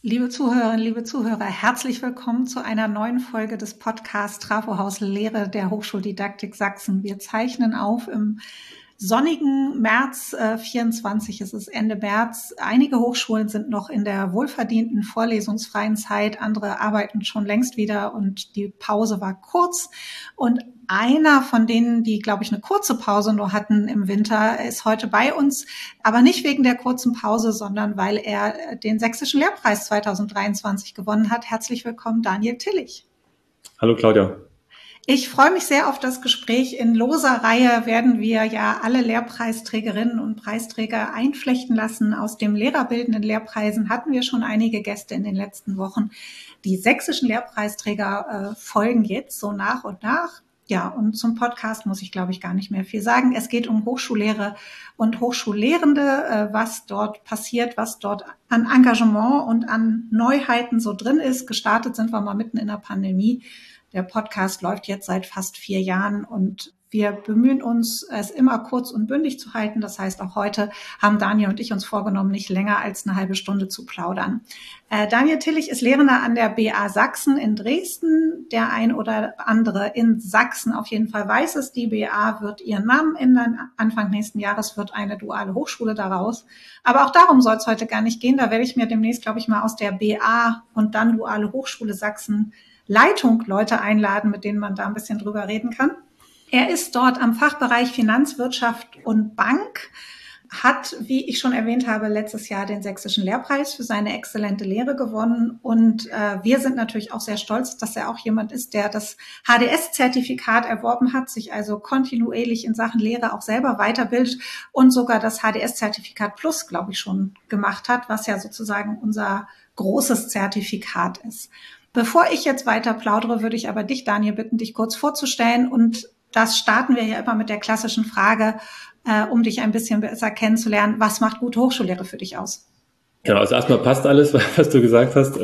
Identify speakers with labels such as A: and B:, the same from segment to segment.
A: Liebe Zuhörerinnen, liebe Zuhörer, herzlich willkommen zu einer neuen Folge des Podcasts Trafohaus Lehre der Hochschuldidaktik Sachsen. Wir zeichnen auf im sonnigen März 24. Es ist Ende März. Einige Hochschulen sind noch in der wohlverdienten vorlesungsfreien Zeit, andere arbeiten schon längst wieder und die Pause war kurz. Und einer von denen, die, glaube ich, eine kurze Pause nur hatten im Winter, ist heute bei uns, aber nicht wegen der kurzen Pause, sondern weil er den Sächsischen Lehrpreis 2023 gewonnen hat. Herzlich willkommen, Daniel Tillich.
B: Hallo Claudia.
A: Ich freue mich sehr auf das Gespräch. In loser Reihe werden wir ja alle Lehrpreisträgerinnen und Preisträger einflechten lassen. Aus dem lehrerbildenden Lehrpreisen hatten wir schon einige Gäste in den letzten Wochen. Die sächsischen Lehrpreisträger folgen jetzt so nach und nach. Ja, und zum Podcast muss ich, glaube ich, gar nicht mehr viel sagen. Es geht um Hochschullehre und Hochschullehrende, was dort passiert, was dort an Engagement und an Neuheiten so drin ist. Gestartet sind wir mal mitten in der Pandemie. Der Podcast läuft jetzt seit fast 4 Jahren und wir bemühen uns, es immer kurz und bündig zu halten. Das heißt, auch heute haben Daniel und ich uns vorgenommen, nicht länger als eine halbe Stunde zu plaudern. Daniel Tillich ist Lehrender an der BA Sachsen in Dresden. Der ein oder andere in Sachsen auf jeden Fall weiß es. Die BA wird ihren Namen ändern. Anfang nächsten Jahres wird eine duale Hochschule daraus. Aber auch darum soll es heute gar nicht gehen. Da werde ich mir demnächst, glaube ich, mal aus der BA und dann Duale Hochschule Sachsen Leitung Leute einladen, mit denen man da ein bisschen drüber reden kann. Er ist dort am Fachbereich Finanzwirtschaft und Bank, hat, wie ich schon erwähnt habe, letztes Jahr den Sächsischen Lehrpreis für seine exzellente Lehre gewonnen. Und wir sind natürlich auch sehr stolz, dass er auch jemand ist, der das HDS-Zertifikat erworben hat, sich also kontinuierlich in Sachen Lehre auch selber weiterbildet und sogar das HDS-Zertifikat Plus, glaube ich, schon gemacht hat, was ja sozusagen unser großes Zertifikat ist. Bevor ich jetzt weiter plaudere, würde ich aber dich, Daniel, bitten, dich kurz vorzustellen. Und das starten wir ja immer mit der klassischen Frage, um dich ein bisschen besser kennenzulernen. Was macht gute Hochschullehre für dich aus?
B: Genau, also erstmal passt alles, was du gesagt hast.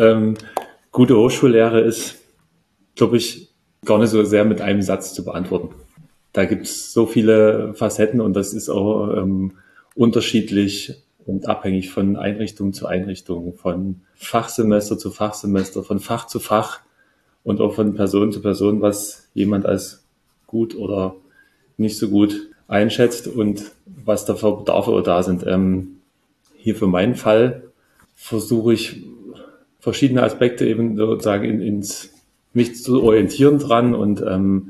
B: Gute Hochschullehre ist, glaube ich, gar nicht so sehr mit einem Satz zu beantworten. Da gibt es so viele Facetten und das ist auch unterschiedlich und abhängig von Einrichtung zu Einrichtung, von Fachsemester zu Fachsemester, von Fach zu Fach und auch von Person zu Person, was jemand als gut oder nicht so gut einschätzt und was da für Bedarfe da sind. Hier für meinen Fall versuche ich verschiedene Aspekte eben sozusagen mich zu orientieren dran und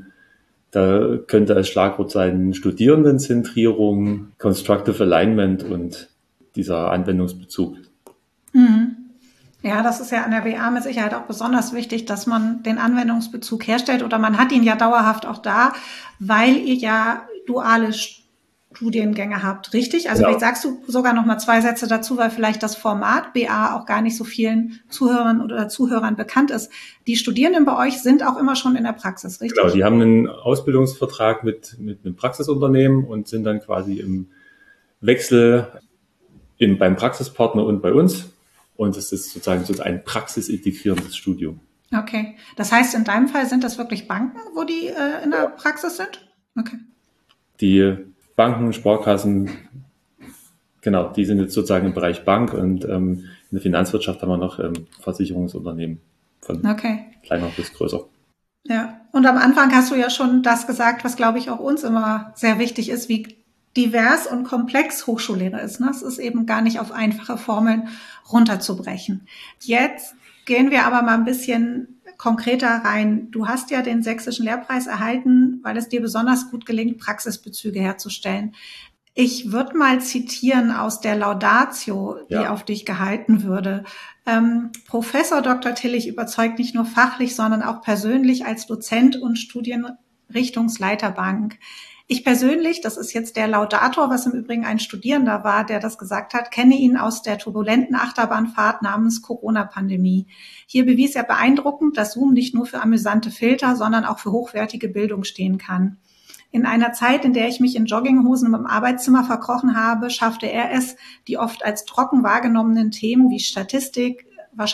B: da könnte als Schlagwort sein Studierendenzentrierung, Constructive Alignment und dieser Anwendungsbezug.
A: Mhm. Ja, das ist ja an der BA mit Sicherheit auch besonders wichtig, dass man den Anwendungsbezug herstellt oder man hat ihn ja dauerhaft auch da, weil ihr ja duale Studiengänge habt, richtig? Also vielleicht sagst du sogar noch mal 2 Sätze dazu, weil vielleicht das Format BA auch gar nicht so vielen Zuhörern oder Zuhörern bekannt ist. Die Studierenden bei euch sind auch immer schon in der Praxis, richtig?
B: Genau, die haben einen Ausbildungsvertrag mit einem Praxisunternehmen und sind dann quasi im Wechsel beim Praxispartner und bei uns. Und es ist sozusagen so ein praxisintegrierendes Studium.
A: Okay. Das heißt, in deinem Fall sind das wirklich Banken, wo die in der Praxis sind? Okay.
B: Die Banken, Sparkassen, genau, die sind jetzt sozusagen im Bereich Bank und in der Finanzwirtschaft haben wir noch Versicherungsunternehmen von kleiner bis größer.
A: Ja, und am Anfang hast du ja schon das gesagt, was, glaube ich, auch uns immer sehr wichtig ist, wie divers und komplex Hochschullehre ist. Ne? Es ist eben gar nicht auf einfache Formeln runterzubrechen. Jetzt gehen wir aber mal ein bisschen konkreter rein. Du hast ja den Sächsischen Lehrpreis erhalten, weil es dir besonders gut gelingt, Praxisbezüge herzustellen. Ich würde mal zitieren aus der Laudatio, die auf dich gehalten würde. Professor Dr. Tillich überzeugt nicht nur fachlich, sondern auch persönlich als Dozent und Studienrichtungsleiter Bank. Ich persönlich, das ist jetzt der Laudator, was im Übrigen ein Studierender war, der das gesagt hat, kenne ihn aus der turbulenten Achterbahnfahrt namens Corona-Pandemie. Hier bewies er beeindruckend, dass Zoom nicht nur für amüsante Filter, sondern auch für hochwertige Bildung stehen kann. In einer Zeit, in der ich mich in Jogginghosen im Arbeitszimmer verkrochen habe, schaffte er es, die oft als trocken wahrgenommenen Themen wie Statistik,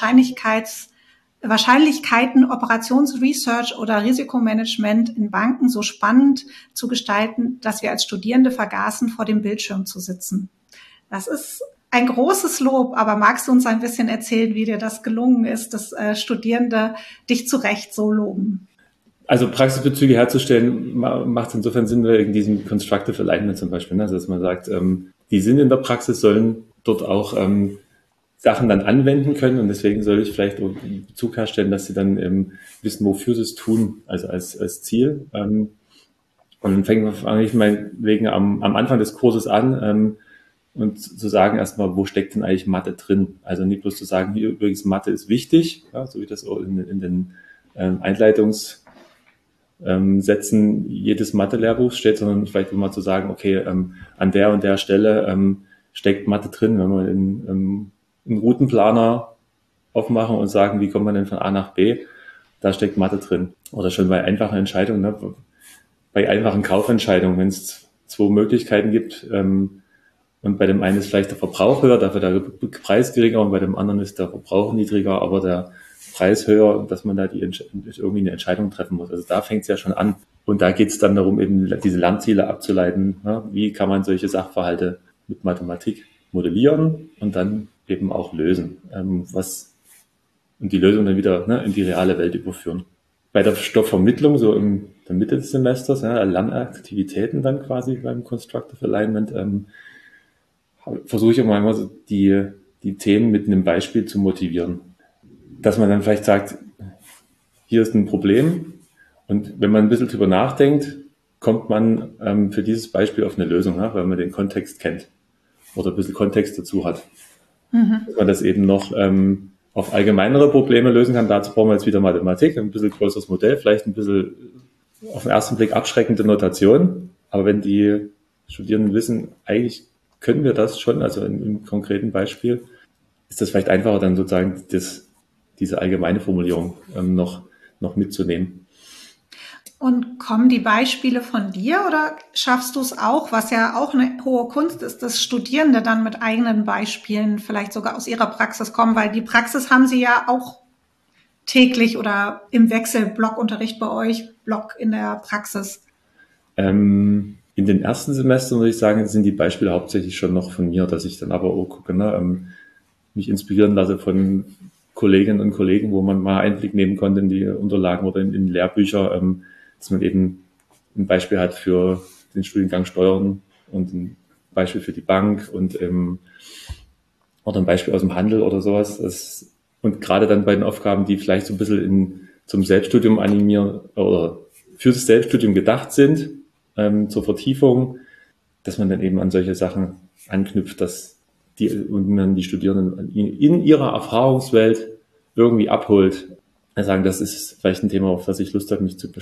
A: Wahrscheinlichkeiten, Operationsresearch oder Risikomanagement in Banken so spannend zu gestalten, dass wir als Studierende vergaßen, vor dem Bildschirm zu sitzen. Das ist ein großes Lob, aber magst du uns ein bisschen erzählen, wie dir das gelungen ist, dass Studierende dich zu Recht so loben?
B: Also Praxisbezüge herzustellen, macht insofern Sinn wegen diesem Constructive Alignment zum Beispiel. Ne? Also dass man sagt, die sind in der Praxis, sollen dort auch Sachen dann anwenden können und deswegen soll ich vielleicht auch einen Bezug herstellen, dass sie dann wissen, wofür sie es tun, also als Ziel. Und dann fange ich meinetwegen am Anfang des Kurses an und zu sagen erstmal, wo steckt denn eigentlich Mathe drin? Also nicht bloß zu sagen, hier übrigens Mathe ist wichtig, ja, so wie das auch in den Einleitungssätzen jedes Mathe-Lehrbuchs steht, sondern vielleicht mal zu sagen, okay, an der und der Stelle steckt Mathe drin, wenn wir einen Routenplaner aufmachen und sagen, wie kommt man denn von A nach B, da steckt Mathe drin. Oder schon bei einfachen Entscheidungen, ne? Bei einfachen Kaufentscheidungen, wenn es 2 Möglichkeiten gibt und bei dem einen ist vielleicht der Verbrauch höher, dafür der Preis geringer und bei dem anderen ist der Verbrauch niedriger, aber der Preis höher, dass man da irgendwie eine Entscheidung treffen muss. Also da fängt es ja schon an. Und da geht es dann darum, eben diese Lernziele abzuleiten. Ne? Wie kann man solche Sachverhalte mit Mathematik modellieren und dann eben auch lösen, und die Lösung dann wieder in die reale Welt überführen. Bei der Stoffvermittlung, so in der Mitte des Semesters, Lernaktivitäten dann quasi beim Constructive Alignment, versuche ich immer so die Themen mit einem Beispiel zu motivieren. Dass man dann vielleicht sagt, hier ist ein Problem und wenn man ein bisschen drüber nachdenkt, kommt man für dieses Beispiel auf eine Lösung, weil man den Kontext kennt oder ein bisschen Kontext dazu hat. Dass man das eben noch auf allgemeinere Probleme lösen kann. Dazu brauchen wir jetzt wieder Mathematik, ein bisschen größeres Modell, vielleicht ein bisschen auf den ersten Blick abschreckende Notation. Aber wenn die Studierenden wissen, eigentlich können wir das schon, also im konkreten Beispiel, ist das vielleicht einfacher, dann sozusagen diese allgemeine Formulierung noch mitzunehmen.
A: Und kommen die Beispiele von dir oder schaffst du es auch, was ja auch eine hohe Kunst ist, dass Studierende dann mit eigenen Beispielen vielleicht sogar aus ihrer Praxis kommen, weil die Praxis haben sie ja auch täglich oder im Wechsel Blockunterricht bei euch, Block in der Praxis?
B: In den ersten Semestern würde ich sagen, sind die Beispiele hauptsächlich schon noch von mir, dass ich dann aber auch gucke, mich inspirieren lasse von Kolleginnen und Kollegen, wo man mal Einblick nehmen konnte in die Unterlagen oder in Lehrbücher, dass man eben ein Beispiel hat für den Studiengang Steuern und ein Beispiel für die Bank und oder ein Beispiel aus dem Handel oder sowas. Und gerade dann bei den Aufgaben, die vielleicht so ein bisschen zum Selbststudium animieren oder für das Selbststudium gedacht sind, zur Vertiefung, dass man dann eben an solche Sachen anknüpft, dass man die Studierenden in ihrer Erfahrungswelt irgendwie abholt. Also sagen, das ist vielleicht ein Thema, auf das ich Lust habe,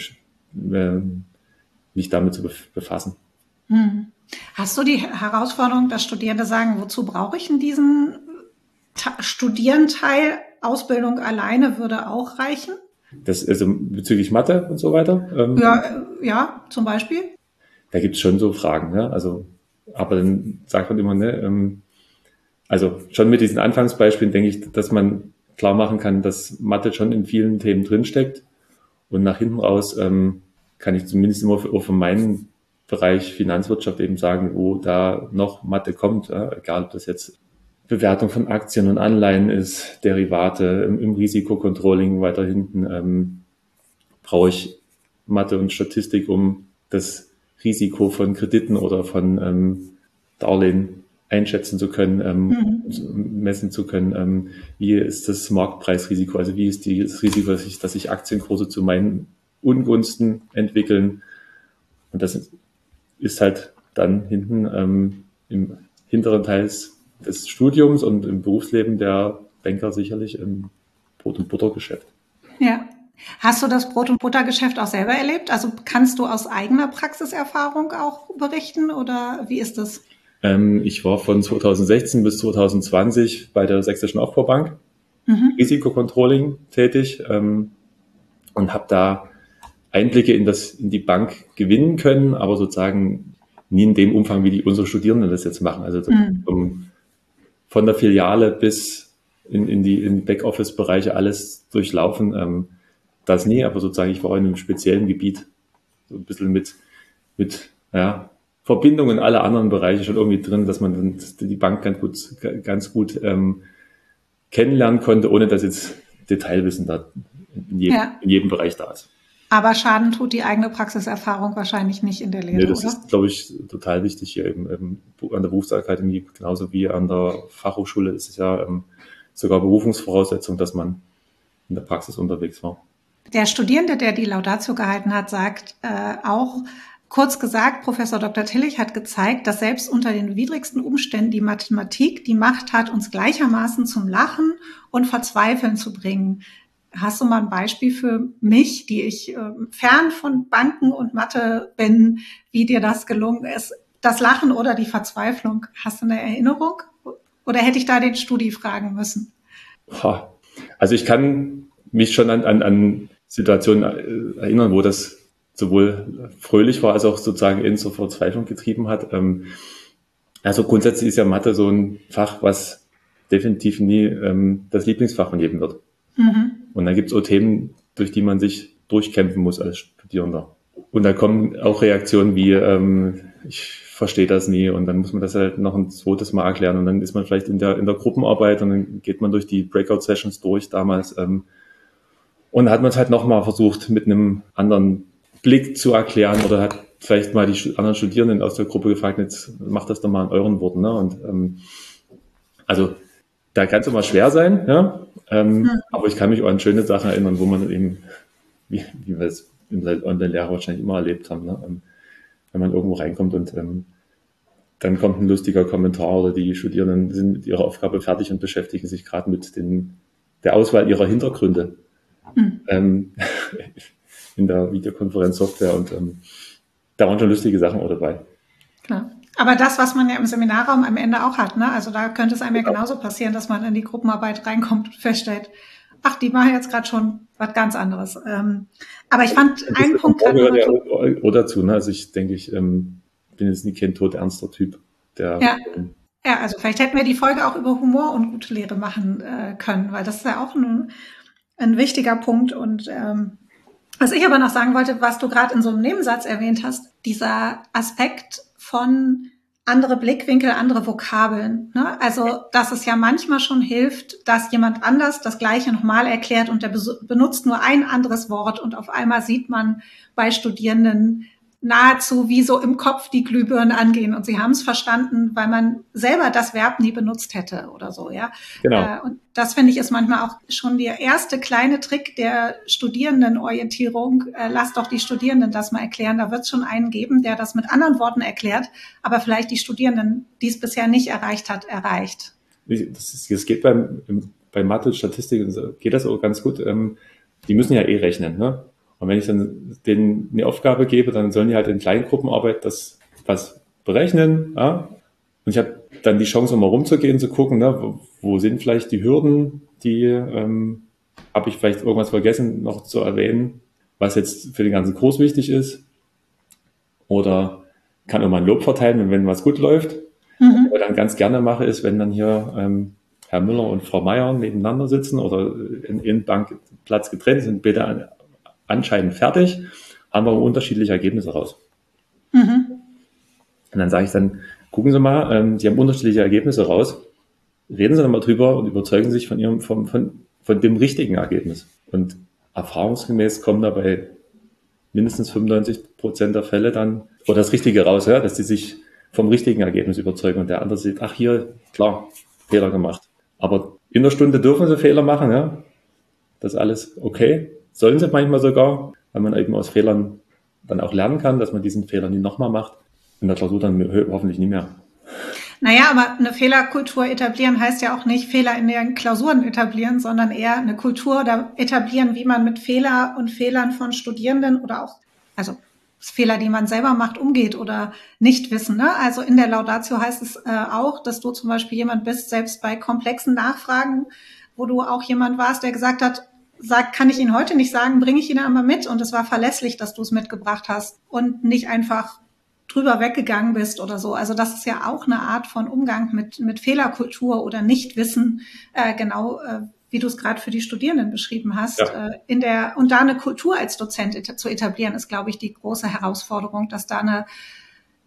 B: mich damit zu befassen.
A: Hast du die Herausforderung, dass Studierende sagen, wozu brauche ich denn diesen Studierenteil? Ausbildung alleine würde auch reichen?
B: Das also bezüglich Mathe und so weiter?
A: Ja, zum Beispiel.
B: Da gibt es schon so Fragen, ne? Also, aber dann sagt man immer, also schon mit diesen Anfangsbeispielen denke ich, dass man klar machen kann, dass Mathe schon in vielen Themen drinsteckt. Und nach hinten raus kann ich zumindest immer von meinem Bereich Finanzwirtschaft eben sagen, wo da noch Mathe kommt, egal ob das jetzt Bewertung von Aktien und Anleihen ist, Derivate, im Risikocontrolling weiter hinten brauche ich Mathe und Statistik, um das Risiko von Krediten oder von Darlehen einschätzen zu können, messen zu können, wie ist das Marktpreisrisiko, also wie ist das Risiko, dass sich Aktienkurse zu meinen Ungunsten entwickeln. Und das ist halt dann hinten im hinteren Teil des Studiums und im Berufsleben der Banker sicherlich im Brot- und Buttergeschäft.
A: Ja. Hast du das Brot- und Buttergeschäft auch selber erlebt? Also kannst du aus eigener Praxiserfahrung auch berichten oder wie ist das?
B: Ich war von 2016 bis 2020 bei der Sächsischen Aufbaubank Risikocontrolling tätig und habe da Einblicke in die Bank gewinnen können, aber sozusagen nie in dem Umfang, wie unsere Studierenden das jetzt machen. Also von der Filiale bis in die Backoffice-Bereiche alles durchlaufen. Das nie, aber sozusagen ich war in einem speziellen Gebiet so ein bisschen mit Verbindungen in alle anderen Bereiche schon irgendwie drin, dass man dann die Bank ganz gut kennenlernen konnte, ohne dass jetzt Detailwissen da in jedem Bereich da ist.
A: Aber Schaden tut die eigene Praxiserfahrung wahrscheinlich nicht in der Lehre,
B: nee, das
A: oder?
B: ist, glaube ich, total wichtig hier eben an der Berufsakademie, genauso wie an der Fachhochschule ist es ja sogar Berufungsvoraussetzung, dass man in der Praxis unterwegs war.
A: Der Studierende, der die Laudatio gehalten hat, sagt auch, kurz gesagt, Professor Dr. Tillich hat gezeigt, dass selbst unter den widrigsten Umständen die Mathematik die Macht hat, uns gleichermaßen zum Lachen und Verzweifeln zu bringen. Hast du mal ein Beispiel für mich, die ich fern von Banken und Mathe bin, wie dir das gelungen ist? Das Lachen oder die Verzweiflung? Hast du eine Erinnerung? Oder hätte ich da den Studi fragen müssen?
B: Also ich kann mich schon an Situationen erinnern, wo das sowohl fröhlich war, als auch sozusagen in zur Verzweiflung getrieben hat. Also grundsätzlich ist ja Mathe so ein Fach, was definitiv nie das Lieblingsfach von jedem wird. Mhm. Und dann gibt es auch Themen, durch die man sich durchkämpfen muss als Studierender. Und da kommen auch Reaktionen wie, ich verstehe das nie, und dann muss man das halt noch ein zweites Mal erklären, und dann ist man vielleicht in der Gruppenarbeit und dann geht man durch die Breakout-Sessions durch damals und hat man es halt nochmal versucht, mit einem anderen Blick zu erklären, oder hat vielleicht mal die anderen Studierenden aus der Gruppe gefragt, jetzt macht das doch mal in euren Worten. Ne? Und also da kann es immer schwer sein, ja. Aber ich kann mich auch an schöne Sachen erinnern, wo man eben, wie wir es in der Lehre wahrscheinlich immer erlebt haben, ne? Wenn man irgendwo reinkommt und dann kommt ein lustiger Kommentar, oder die Studierenden sind mit ihrer Aufgabe fertig und beschäftigen sich gerade mit der Auswahl ihrer Hintergründe in der Videokonferenzsoftware, und da waren schon lustige Sachen auch dabei.
A: Klar. Aber das, was man ja im Seminarraum am Ende auch hat, ne? Also da könnte es einem ja genauso passieren, dass man in die Gruppenarbeit reinkommt und feststellt, ach, die machen jetzt gerade schon was ganz anderes. Aber ich fand einen Punkt
B: gerade auch dazu, ne? Also ich denke, ich bin jetzt nicht kein todernster Typ.
A: Ja, also vielleicht hätten wir die Folge auch über Humor und gute Lehre machen können, weil das ist ja auch ein wichtiger Punkt. Und was ich aber noch sagen wollte, was du gerade in so einem Nebensatz erwähnt hast, dieser Aspekt von andere Blickwinkel, andere Vokabeln. Ne? Also, dass es ja manchmal schon hilft, dass jemand anders das Gleiche nochmal erklärt und der benutzt nur ein anderes Wort, und auf einmal sieht man bei Studierenden nahezu wie so im Kopf die Glühbirnen angehen, und sie haben es verstanden, weil man selber das Verb nie benutzt hätte oder so, ja.
B: Genau.
A: Und das, finde ich, ist manchmal auch schon der erste kleine Trick der Studierendenorientierung. Lass doch die Studierenden das mal erklären. Da wird es schon einen geben, der das mit anderen Worten erklärt, aber vielleicht die Studierenden, die es bisher nicht erreicht hat, erreicht.
B: Das geht bei Mathe, Statistik, geht das auch ganz gut. Die müssen ja rechnen, ne? Und wenn ich dann denen eine Aufgabe gebe, dann sollen die halt in Kleingruppenarbeit das was berechnen. Ja? Und ich habe dann die Chance, um mal rumzugehen, zu gucken, ne, wo sind vielleicht die Hürden, habe ich vielleicht irgendwas vergessen noch zu erwähnen, was jetzt für den ganzen Kurs wichtig ist. Oder kann auch mal ein Lob verteilen, wenn was gut läuft. Was ich dann ganz gerne mache, ist, wenn dann hier Herr Müller und Frau Meier nebeneinander sitzen oder in Bankplatz getrennt sind, bitte anscheinend fertig, haben wir unterschiedliche Ergebnisse raus. Und dann sage ich dann, gucken Sie mal, Sie haben unterschiedliche Ergebnisse raus, reden Sie dann mal drüber und überzeugen Sie sich von dem richtigen Ergebnis. Und erfahrungsgemäß kommen dabei mindestens 95% der Fälle dann, oder das Richtige raus, ja, dass sie sich vom richtigen Ergebnis überzeugen, und der andere sieht, ach hier, klar, Fehler gemacht. Aber in der Stunde dürfen Sie Fehler machen, ja, das ist alles okay. Sollen sie manchmal sogar, weil man eben aus Fehlern dann auch lernen kann, dass man diesen Fehler nie nochmal macht. In der Klausur dann hoffentlich nie mehr.
A: Naja, aber eine Fehlerkultur etablieren heißt ja auch nicht Fehler in den Klausuren etablieren, sondern eher eine Kultur da etablieren, wie man mit Fehler und Fehlern von Studierenden oder auch, also Fehler, die man selber macht, umgeht oder nicht wissen. Ne? Also in der Laudatio heißt es auch, dass du zum Beispiel jemand bist, selbst bei komplexen Nachfragen, wo du auch jemand warst, der gesagt hat, kann ich Ihnen heute nicht sagen, bringe ich Ihnen aber mit, und es war verlässlich, dass du es mitgebracht hast und nicht einfach drüber weggegangen bist oder so. Also das ist ja auch eine Art von Umgang mit Fehlerkultur oder Nichtwissen, wie du es gerade für die Studierenden beschrieben hast. Ja. Und da eine Kultur als Dozent zu etablieren, ist, glaube ich, die große Herausforderung, dass da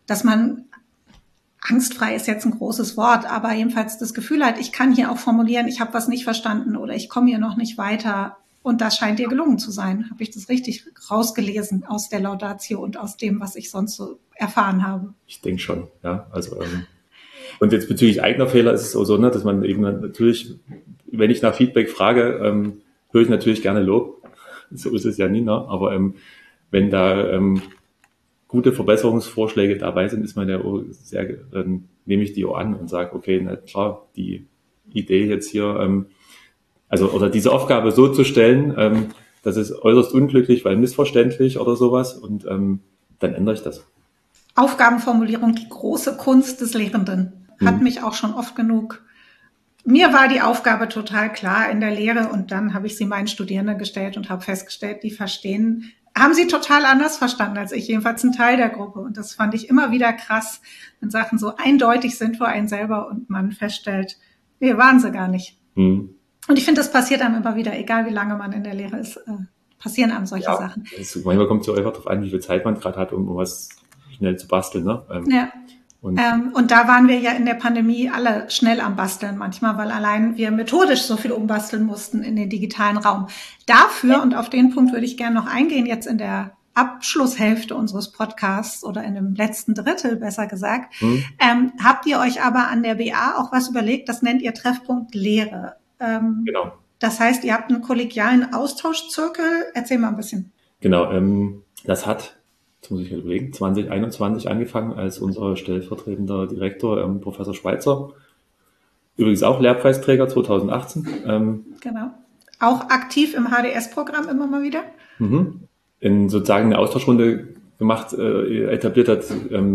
A: dass man angstfrei ist jetzt ein großes Wort, aber jedenfalls das Gefühl hat, ich kann hier auch formulieren, ich habe was nicht verstanden oder ich komme hier noch nicht weiter. Und das scheint dir gelungen zu sein. Habe ich das richtig rausgelesen aus der Laudatio und aus dem, was ich sonst so erfahren habe?
B: Ich denke schon, ja. Also, und jetzt bezüglich eigener Fehler ist es auch so, ne, dass man eben natürlich, wenn ich nach Feedback frage, höre ich natürlich gerne Lob. So ist es ja nie, ne? Aber wenn da gute Verbesserungsvorschläge dabei sind, ist man ja auch sehr, nehme ich die auch an und sage, okay, na klar, die Idee jetzt hier, oder diese Aufgabe so zu stellen, das ist äußerst unglücklich, weil missverständlich oder sowas, und dann ändere ich das.
A: Aufgabenformulierung, die große Kunst des Lehrenden, hat mich auch schon oft genug. Mir war die Aufgabe total klar in der Lehre und dann habe ich sie meinen Studierenden gestellt und habe festgestellt, die haben sie total anders verstanden als ich, jedenfalls ein Teil der Gruppe. Und das fand ich immer wieder krass, wenn Sachen so eindeutig sind für einen selber und man feststellt, nee, waren sie gar nicht. Und ich finde, das passiert einem immer wieder, egal wie lange man in der Lehre ist, passieren einem solche Sachen.
B: Manchmal kommt es so einfach darauf an, wie viel Zeit man gerade hat, um was schnell zu basteln. Ne?
A: Ja. Und da waren wir ja in der Pandemie alle schnell am Basteln manchmal, weil allein wir methodisch so viel umbasteln mussten in den digitalen Raum. Dafür, und auf den Punkt würde ich gerne noch eingehen, jetzt in der Abschlusshälfte unseres Podcasts oder in dem letzten Drittel, besser gesagt, habt ihr euch aber an der BA auch was überlegt, das nennt ihr Treffpunkt Lehre.
B: Genau.
A: Das heißt, ihr habt einen kollegialen Austauschzirkel. Erzähl mal ein bisschen.
B: Genau, das hat, jetzt muss ich mir überlegen, 2021 angefangen, als unser stellvertretender Direktor, Professor Schweitzer, übrigens auch Lehrpreisträger 2018.
A: Genau. Auch aktiv im HDS-Programm immer mal wieder.
B: In sozusagen eine Austauschrunde gemacht, etabliert hat,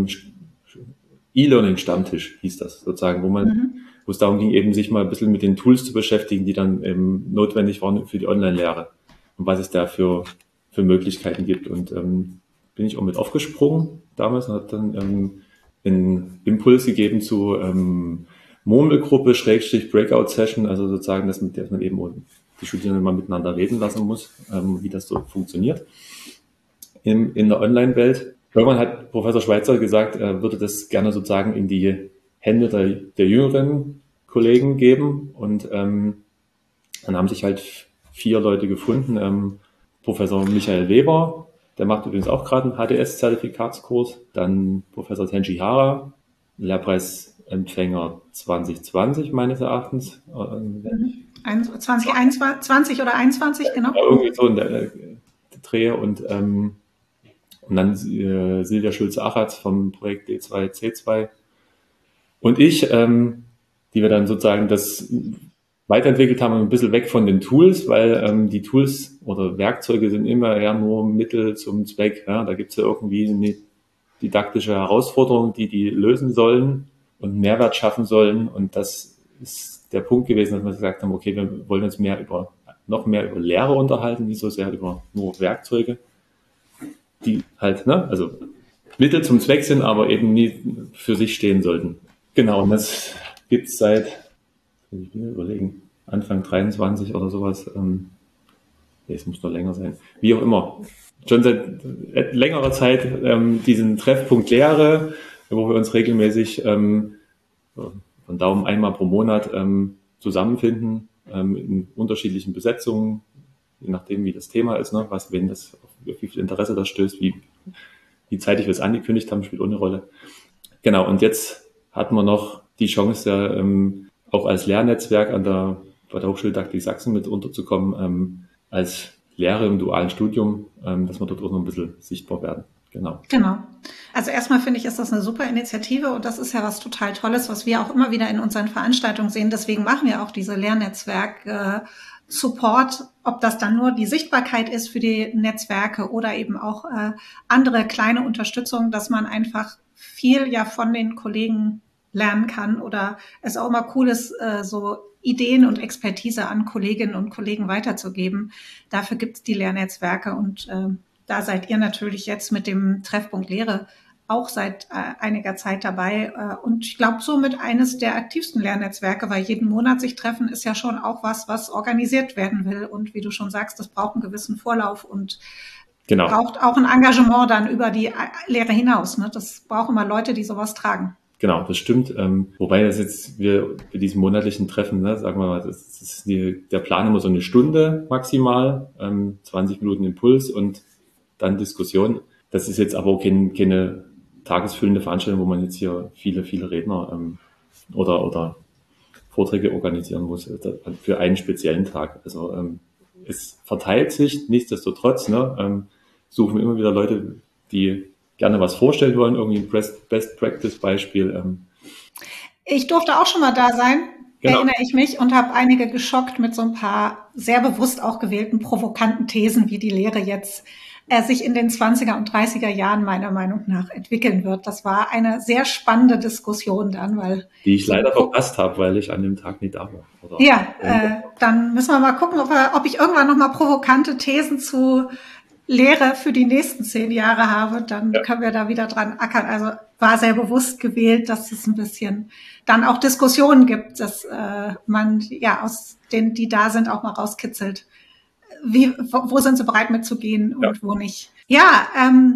B: E-Learning-Stammtisch hieß das sozusagen, wo es darum ging, eben sich mal ein bisschen mit den Tools zu beschäftigen, die dann notwendig waren für die Online-Lehre und was es da für Möglichkeiten gibt. Und bin ich auch mit aufgesprungen damals und habe dann einen Impuls gegeben zu Murmelgruppe, Breakout-Session, also sozusagen, dass man eben die Studierenden mal miteinander reden lassen muss, wie das so funktioniert in der Online-Welt. Irgendwann hat Professor Schweitzer gesagt, er würde das gerne sozusagen in die Hände der jüngeren Kollegen geben. Und dann haben sich halt 4 Leute gefunden. Professor Michael Weber, der macht übrigens auch gerade einen HDS-Zertifikatskurs. Dann Professor Tenji Hara, Lehrpreisempfänger 2020 meines Erachtens.
A: 2021 oder 21, genau.
B: Ja, irgendwie so in der Dreh. Und dann Silvia Schulze-Achatz vom Projekt D2C2 und ich, die wir dann sozusagen das weiterentwickelt haben, ein bisschen weg von den Tools, weil die Tools oder Werkzeuge sind immer eher nur Mittel zum Zweck. Ja? Da gibt es ja irgendwie eine didaktische Herausforderung, die lösen sollen und Mehrwert schaffen sollen. Und das ist der Punkt gewesen, dass wir gesagt haben, okay, wir wollen uns noch mehr über Lehre unterhalten, nicht so sehr über nur Werkzeuge, die halt, also Mittel zum Zweck sind, aber eben nie für sich stehen sollten. Genau, und das gibt's seit, muss ich mir überlegen, Anfang 23 oder sowas. Es muss noch länger sein. Wie auch immer. Schon seit längerer Zeit diesen Treffpunkt Lehre, wo wir uns regelmäßig von Daumen einmal pro Monat zusammenfinden, in unterschiedlichen Besetzungen, je nachdem, wie das Thema ist, ne? Wenn das auf wie viel Interesse das stößt, wie zeitig wir es angekündigt haben, spielt auch eine Rolle. Genau, und jetzt hatten wir noch die Chance, auch als Lehrnetzwerk bei der Hochschule Didaktik Sachsen mit unterzukommen, als Lehre im dualen Studium, dass wir dort auch noch ein bisschen sichtbar werden. Genau.
A: Also erstmal finde ich, ist das eine super Initiative und das ist ja was total Tolles, was wir auch immer wieder in unseren Veranstaltungen sehen. Deswegen machen wir auch diese Lehrnetzwerk-Support, ob das dann nur die Sichtbarkeit ist für die Netzwerke oder eben auch andere kleine Unterstützung, dass man einfach viel ja von den Kollegen lernen kann oder es auch immer cool ist, so Ideen und Expertise an Kolleginnen und Kollegen weiterzugeben. Dafür gibt es die Lehrnetzwerke und da seid ihr natürlich jetzt mit dem Treffpunkt Lehre auch seit einiger Zeit dabei. Und ich glaube, somit eines der aktivsten Lernnetzwerke, weil jeden Monat sich treffen, ist ja schon auch was organisiert werden will. Und wie du schon sagst, das braucht einen gewissen Vorlauf und
B: Genau.
A: Braucht auch ein Engagement dann über die Lehre hinaus. Ne? Das brauchen immer Leute, die sowas tragen.
B: Genau, das stimmt. Wobei das jetzt wir bei diesem monatlichen Treffen, ne, sagen wir mal, das ist der Plan immer so eine Stunde maximal, 20 Minuten Impuls und dann Diskussion. Das ist jetzt aber auch keine tagesfüllende Veranstaltung, wo man jetzt hier viele Redner oder Vorträge organisieren muss für einen speziellen Tag. Also es verteilt sich, nichtsdestotrotz, ne, suchen wir immer wieder Leute, die gerne was vorstellen wollen, irgendwie ein Best-Practice-Beispiel.
A: Ich durfte auch schon mal da sein,
B: Genau.
A: erinnere ich mich, und habe einige geschockt mit so ein paar sehr bewusst auch gewählten, provokanten Thesen, wie die Lehre jetzt sich in den 20er und 30er Jahren meiner Meinung nach entwickeln wird. Das war eine sehr spannende Diskussion dann, weil...
B: Die ich leider verpasst habe, weil ich an dem Tag nicht da war. Oder
A: dann müssen wir mal gucken, ob ich irgendwann noch mal provokante Thesen zu Lehre für die nächsten 10 Jahre habe, dann können wir da wieder dran ackern. Also war sehr bewusst gewählt, dass es ein bisschen dann auch Diskussionen gibt, dass man ja aus denen, die da sind, auch mal rauskitzelt. Wo sind sie bereit mitzugehen und wo nicht? Ja,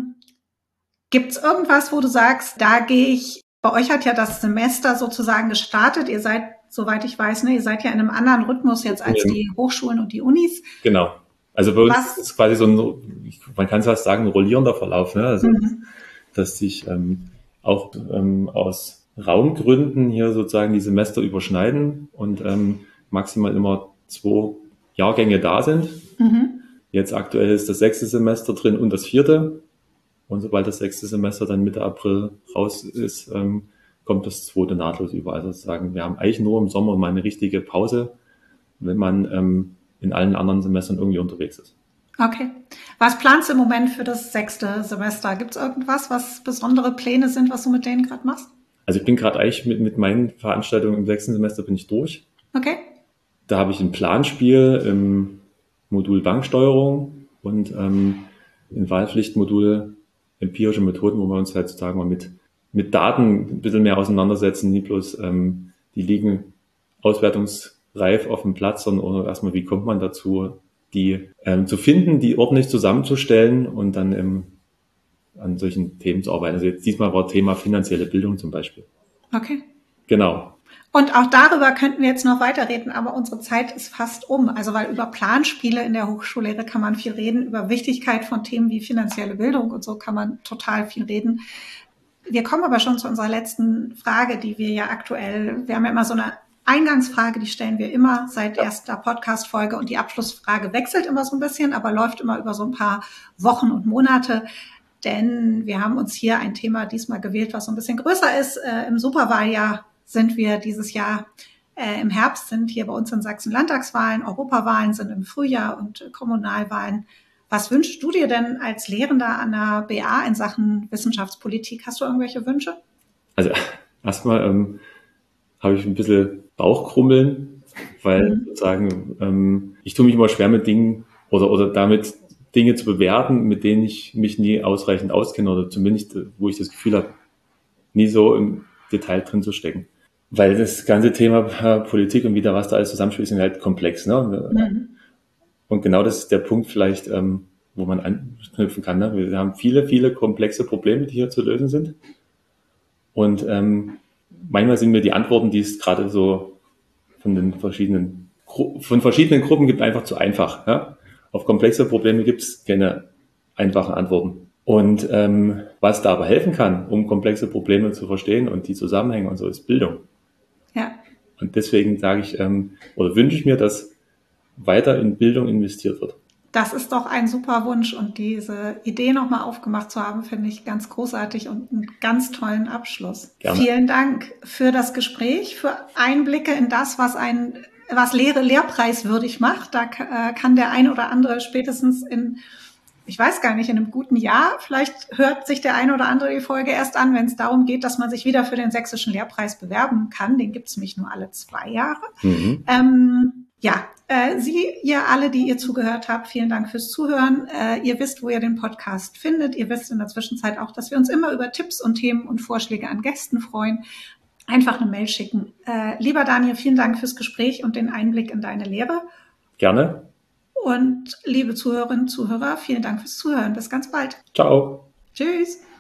A: gibt's irgendwas, wo du sagst, da gehe ich, bei euch hat ja das Semester sozusagen gestartet, ihr seid, soweit ich weiß, ne, ihr seid ja in einem anderen Rhythmus jetzt als die Hochschulen und die Unis.
B: Genau. Also bei uns ist es quasi so ein, man kann es fast sagen, ein rollierender Verlauf, ne? Also, dass sich auch aus Raumgründen hier sozusagen die Semester überschneiden und maximal immer 2 Jahrgänge da sind. Jetzt aktuell ist das 6. Semester drin und das 4. Und sobald das 6. Semester dann Mitte April raus ist, kommt das 2. nahtlos über. Also sozusagen, wir haben eigentlich nur im Sommer mal eine richtige Pause, wenn man in allen anderen Semestern irgendwie unterwegs ist.
A: Okay. Was planst du im Moment für das 6. Semester? Gibt es irgendwas, was besondere Pläne sind, was du mit denen gerade machst?
B: Also ich bin gerade eigentlich mit meinen Veranstaltungen im 6. Semester bin ich durch.
A: Okay.
B: Da habe ich ein Planspiel im Modul Banksteuerung und ein Wahlpflichtmodul empirische Methoden, wo wir uns heutzutage mal mit Daten ein bisschen mehr auseinandersetzen, nicht bloß die liegen auswertungsreif auf dem Platz, sondern erstmal, wie kommt man dazu, die zu finden, die ordentlich zusammenzustellen und dann an solchen Themen zu arbeiten. Also jetzt diesmal war Thema finanzielle Bildung zum Beispiel.
A: Okay.
B: Genau.
A: Und auch darüber könnten wir jetzt noch weiterreden, aber unsere Zeit ist fast um. Also weil über Planspiele in der Hochschullehre kann man viel reden, über Wichtigkeit von Themen wie finanzielle Bildung und so kann man total viel reden. Wir kommen aber schon zu unserer letzten Frage, die wir ja aktuell, wir haben ja immer so eine Eingangsfrage, die stellen wir immer seit erster Podcast-Folge und die Abschlussfrage wechselt immer so ein bisschen, aber läuft immer über so ein paar Wochen und Monate. Denn wir haben uns hier ein Thema diesmal gewählt, was so ein bisschen größer ist. Im Superwahljahr sind wir dieses Jahr im Herbst, sind hier bei uns in Sachsen Landtagswahlen, Europawahlen sind im Frühjahr und Kommunalwahlen. Was wünschst du dir denn als Lehrender an der BA in Sachen Wissenschaftspolitik? Hast du irgendwelche Wünsche?
B: Also erstmal habe ich ein bisschen Bauchkrummeln, weil sozusagen ich tue mich immer schwer mit Dingen oder damit Dinge zu bewerten, mit denen ich mich nie ausreichend auskenne oder zumindest, wo ich das Gefühl habe, nie so im Detail drin zu stecken. Weil das ganze Thema Politik und wie da was da alles zusammenspielt, ist halt komplex. Ne? Und genau das ist der Punkt vielleicht, wo man anknüpfen kann. Ne? Wir haben viele komplexe Probleme, die hier zu lösen sind. Und manchmal sind mir die Antworten, die es gerade so von verschiedenen Gruppen gibt, einfach zu einfach. Ja? Auf komplexe Probleme gibt es keine einfachen Antworten. Und was da aber helfen kann, um komplexe Probleme zu verstehen und die Zusammenhänge und so, ist Bildung.
A: Ja.
B: Und deswegen sage ich oder wünsche ich mir, dass weiter in Bildung investiert wird.
A: Das ist doch ein super Wunsch und diese Idee nochmal aufgemacht zu haben, finde ich ganz großartig und einen ganz tollen Abschluss. Gerne. Vielen Dank für das Gespräch, für Einblicke in das, was Lehre lehrpreiswürdig macht. Da kann der ein oder andere spätestens ich weiß gar nicht, in einem guten Jahr, vielleicht hört sich der eine oder andere die Folge erst an, wenn es darum geht, dass man sich wieder für den Sächsischen Lehrpreis bewerben kann. Den gibt es nämlich nur alle 2 Jahre. Ihr alle, die ihr zugehört habt, vielen Dank fürs Zuhören. Ihr wisst, wo ihr den Podcast findet. Ihr wisst in der Zwischenzeit auch, dass wir uns immer über Tipps und Themen und Vorschläge an Gästen freuen. Einfach eine Mail schicken. Lieber Daniel, vielen Dank fürs Gespräch und den Einblick in deine Lehre.
B: Gerne.
A: Und liebe Zuhörerinnen und Zuhörer, vielen Dank fürs Zuhören. Bis ganz bald.
B: Ciao.
A: Tschüss.